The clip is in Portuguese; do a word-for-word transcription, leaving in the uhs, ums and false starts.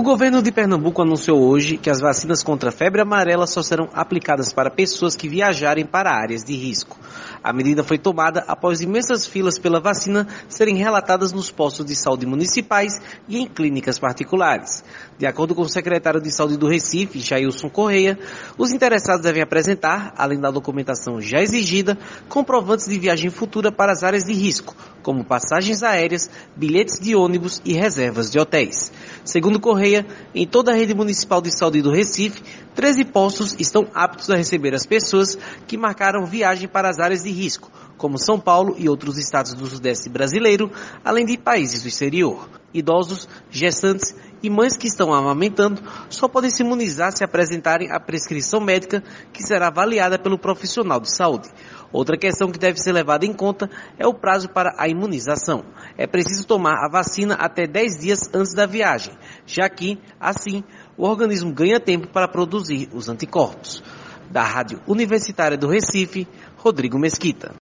governo de Pernambuco anunciou hoje que as vacinas contra a febre amarela só serão aplicadas para pessoas que viajarem para áreas de risco. A medida foi tomada após imensas filas pela vacina serem relatadas nos postos de saúde municipais e em clínicas particulares. De acordo com o secretário de Saúde do Recife, Jailson Correia, os interessados devem apresentar, além da documentação já exigida, comprovantes de viagem futura para as áreas de risco, como passagens aéreas, bilhetes de ônibus e reservas de hotéis. Segundo Correia, em toda a rede municipal de saúde do Recife, treze postos estão aptos a receber as pessoas que marcaram viagem para as áreas de risco, como São Paulo e outros estados do Sudeste brasileiro, além de países do exterior. Idosos, gestantes e mães que estão amamentando só podem se imunizar se apresentarem a prescrição médica, que será avaliada pelo profissional de saúde. Outra questão que deve ser levada em conta é o prazo para a imunização. É preciso tomar a vacina até dez dias antes da viagem, já que, assim, o organismo ganha tempo para produzir os anticorpos. Da Rádio Universitária do Recife, Rodrigo Mesquita.